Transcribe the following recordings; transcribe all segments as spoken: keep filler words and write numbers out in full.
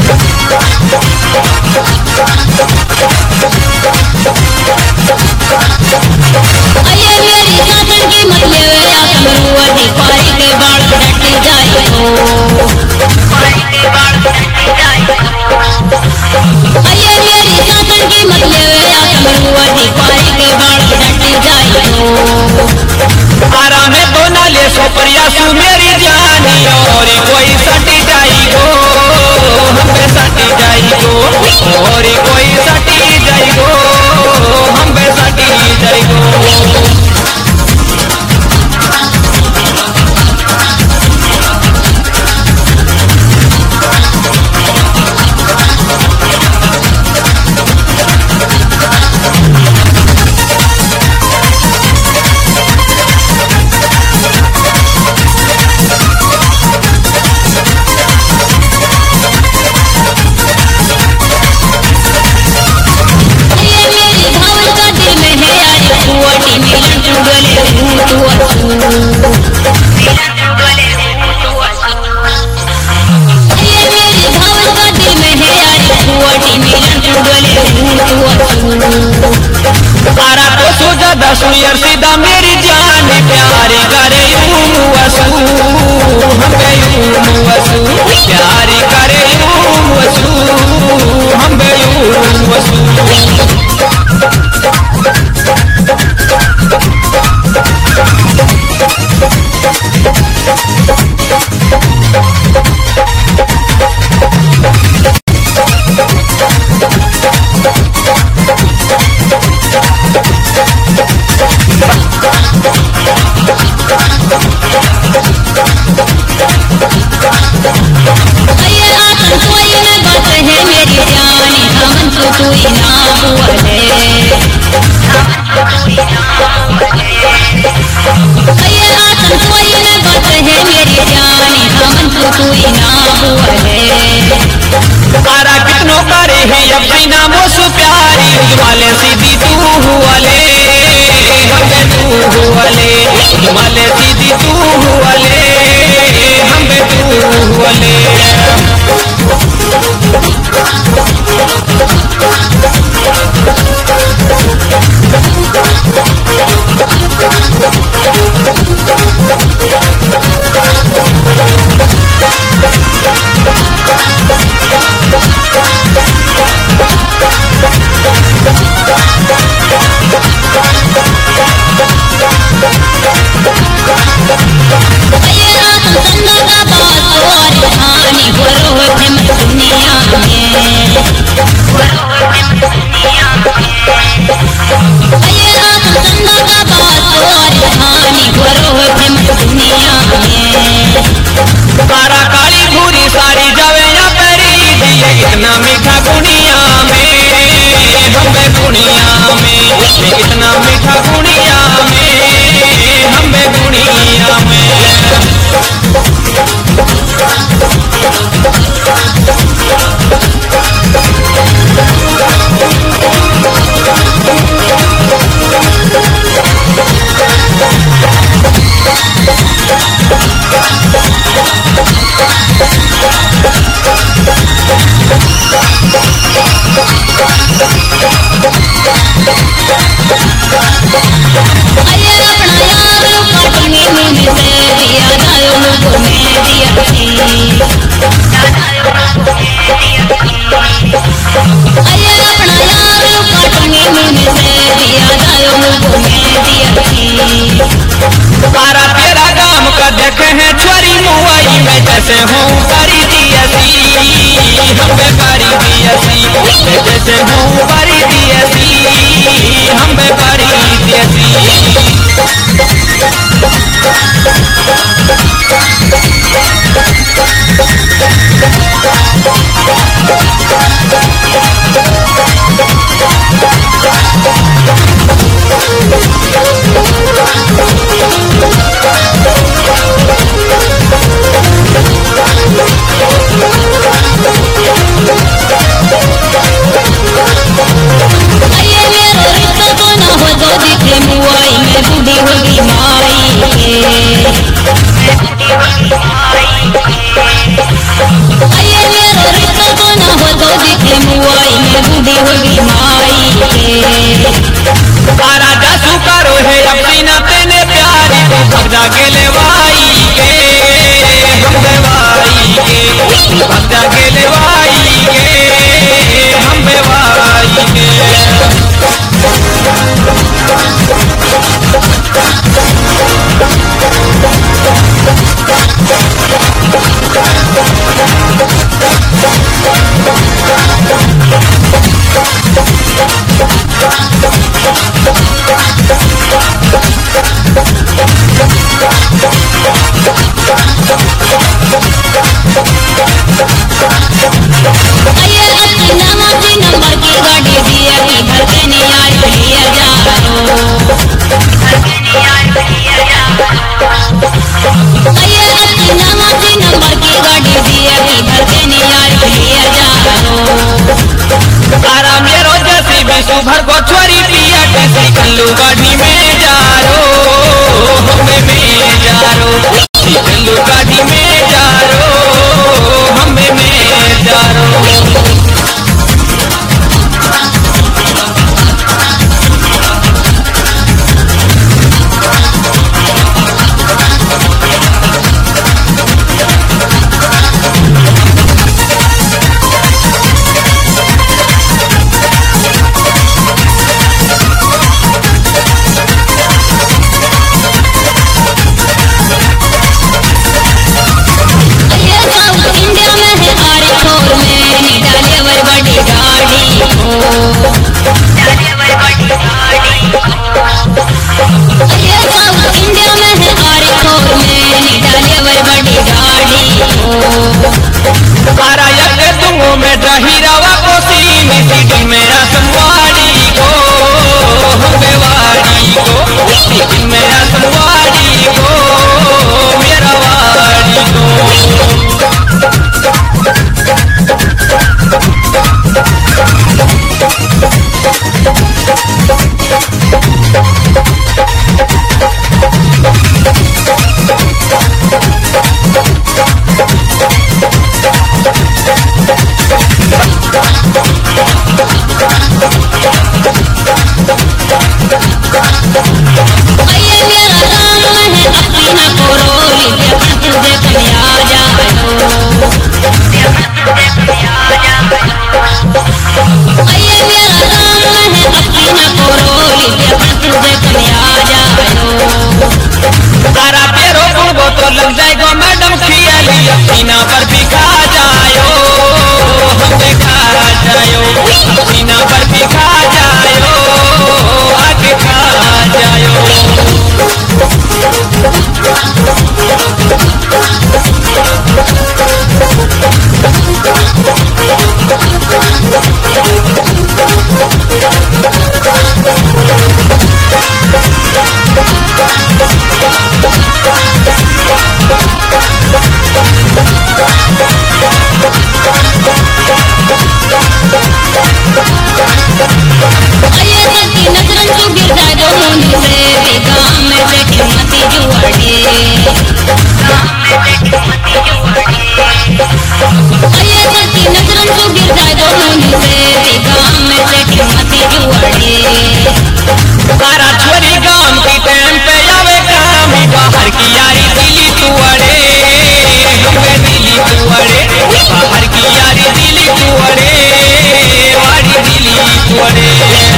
मेरी जानी और कोई सटी जाई गो हम पे सटी जाई गो और कोई सटी जाई गो हम पे सटी जाई गो। तारा तो सोचा दसू यार सीधा मेरी जान प्यारी करे वसू हमें वसू प्यारी करे वसू हमें वसू। तारा कितनो करे है अपनी नामों से प्यारी वाले सीधी तू हुआले हमें तू हुआले वाले सीधी तू हुआले हमें तू हुआले। तारा काली भूरी सारी जावे या पेरी दिए इतना मीठा दुनिया में हमें दुनिया में इतना मीठा दुनिया में हमें दुनिया में। तारा तेरा काम का देखे हैं छोरी मुआई में जैसे हूँ करी दियसी हमें करी दियसी जैसे हूँ करी दियसी हमें करी दियसी। मुआई में बूढ़ी होगी माई खा जायो हमें खा जायो सीना पर भी खा जायो आगे खा जायो तारा छोरी गाम की टाइम पे आवे काम बाहर की यारी दिली तू अड़े हमें दिली तू अड़े बाहर की यारी दिली तू अड़े वारी दिली तू अड़े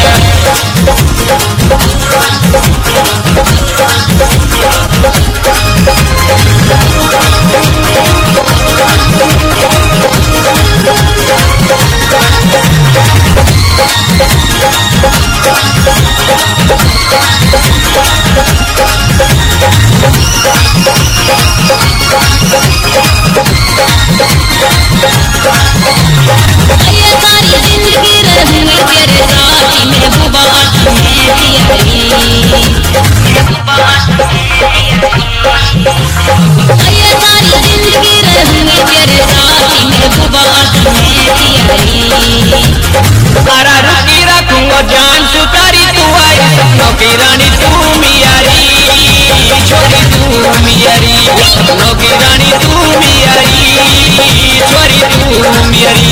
तारा रुकी रखूंगा जान सुतारी तू आई सपनों की रानी तू मियारी छोरी तू मियारी सपनों की रानी तू मियारी छोरी तू मियारी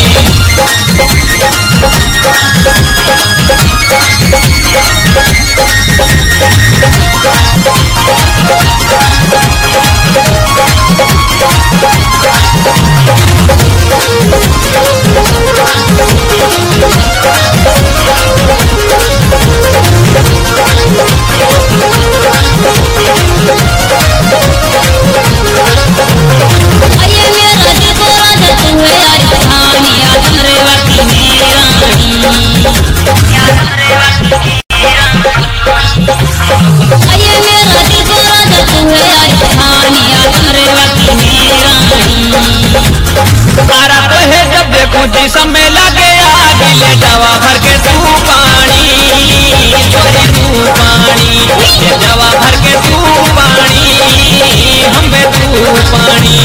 तारा तो है जब देखो जिसम में लगे आगे ले जावा भर के तू पानी छोरी तू पानी ले जावा भर के तू पानी हम पे तू पानी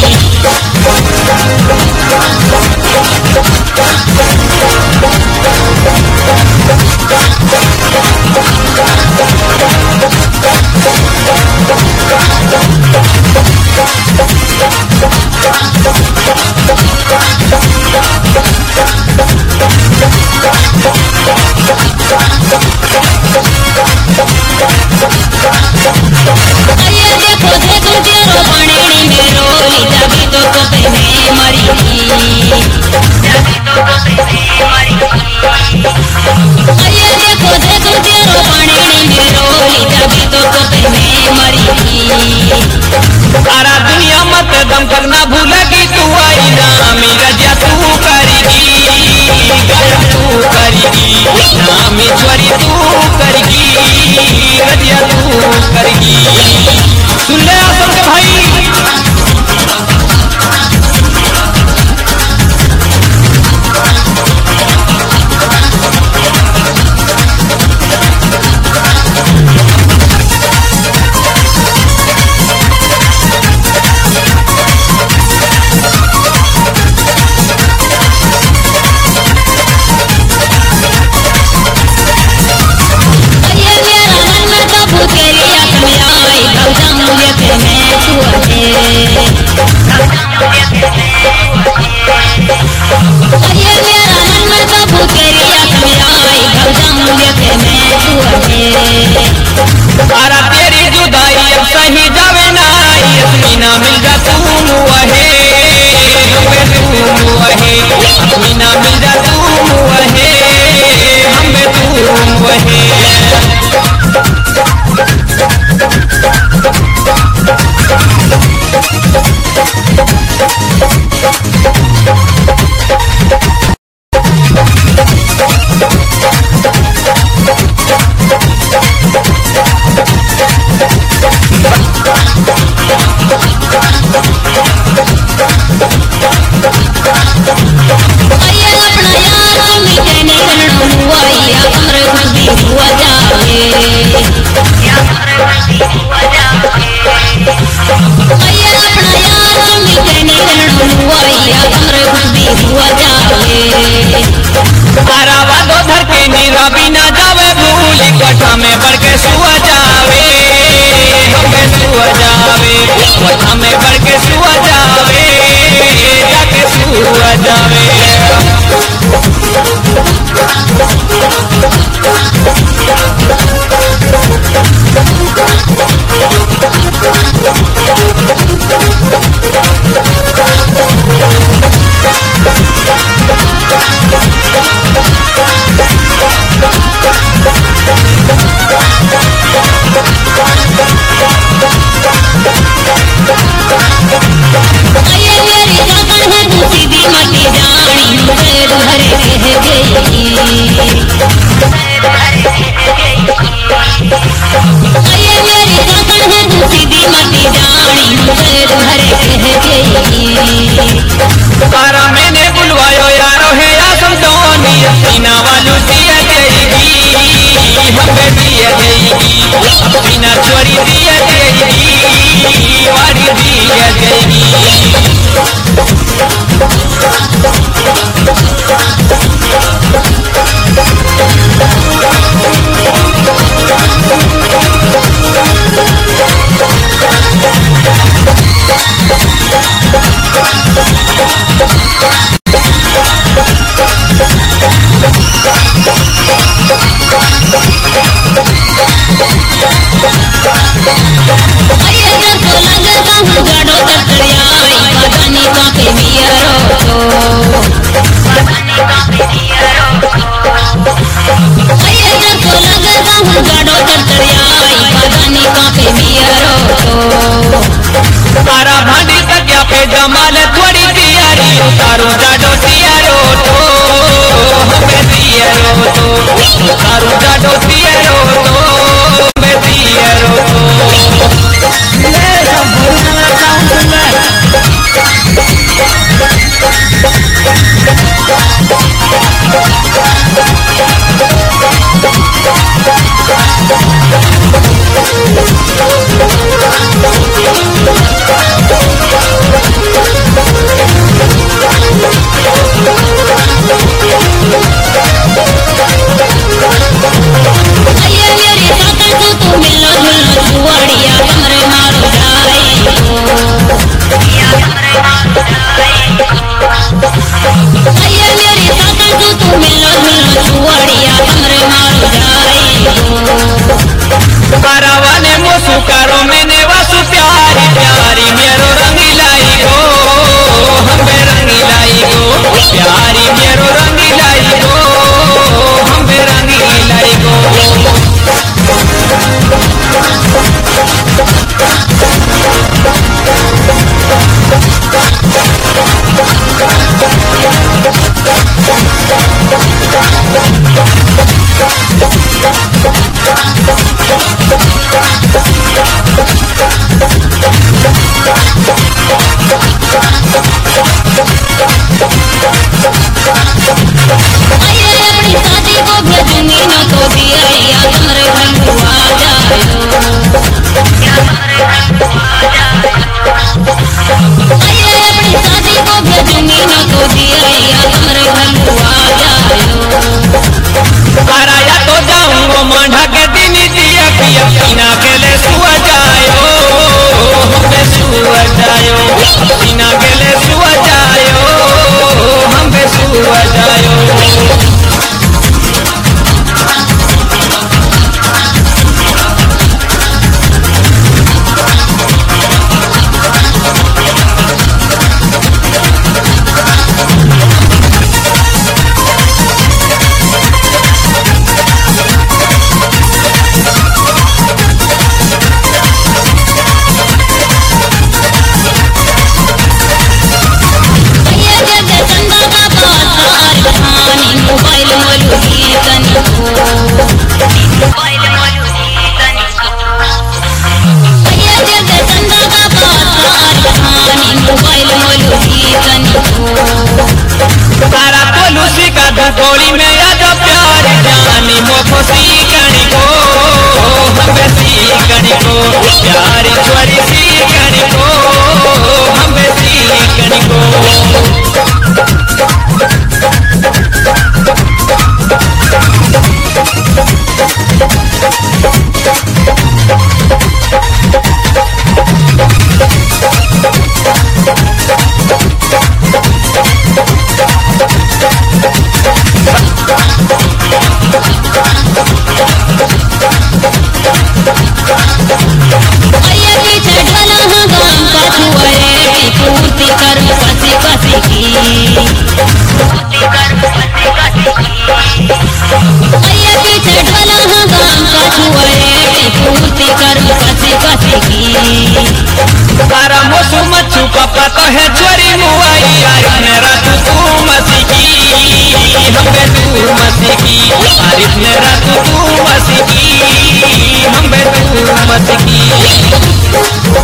तारा दुनिया मत दम करना भूलेगी तू आई ना मेरा जा तू करेगी तू करेगी नाम ईश्वरी तू करेगी रजिया तू करेगी सुन ले आसम के भाई बिना छोड़ी दिया जाएगी वारी दिया जाएगी। तारा भांडी तकिया पे जमाल थोड़ी तैयारी तारू जाडो तियारो तो हमें तियारो तो तारू जाडो तियारो तो हमें तियारो तो ले सब भूलना साउंड सुकारो मैंने वासु प्यारी प्यारी मेरो रंगी लाई गो हमें रंगी लाई गो प्यारी मेरो रंगी लाई गो हमें रंगी लाई गो। मांडा के दिन दिया पिया पीना के ले सुआ जायो हमें सुआ जायो पीना के ले सुआ जायो हमें सुआ जायो। तारा पोलूसी का गोली में याद प्यार जानी मोखो सी कणी को हमें सी कणी को प्यारी छोरी सी कणी को हमें सी कणी को। तारा मोसू मच्छू का पता है चोरी मुआई आरिफ ने रात तू मसी की हमें तू मसी की आरिफ ने रात तू मसी की हमें तू मसी की।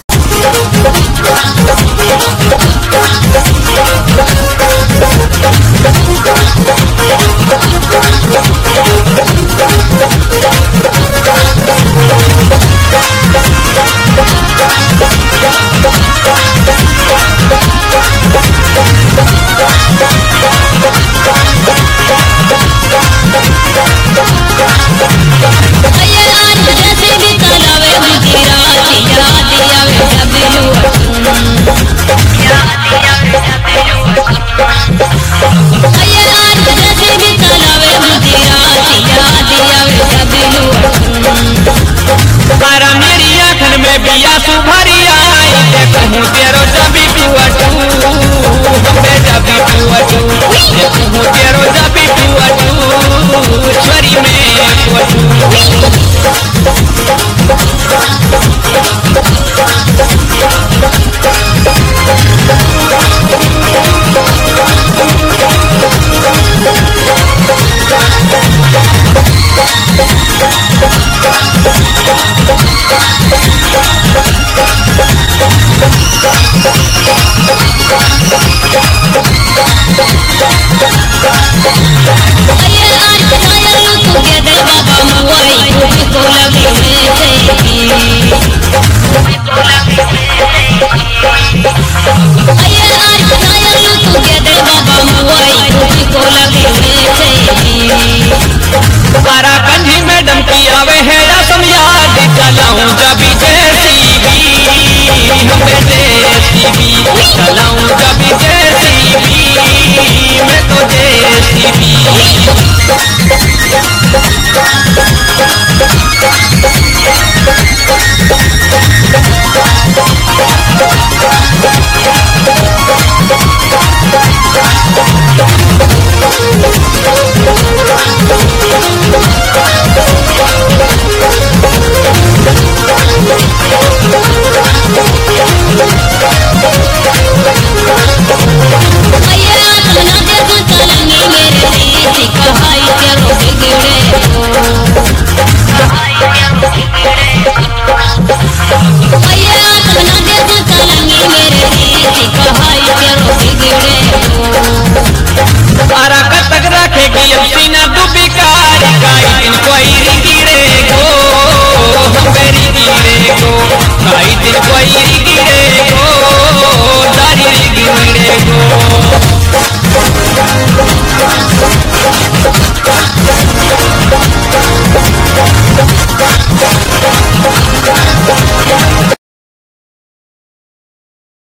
चलाऊं जब जेसीबी मैं तो जेसीबी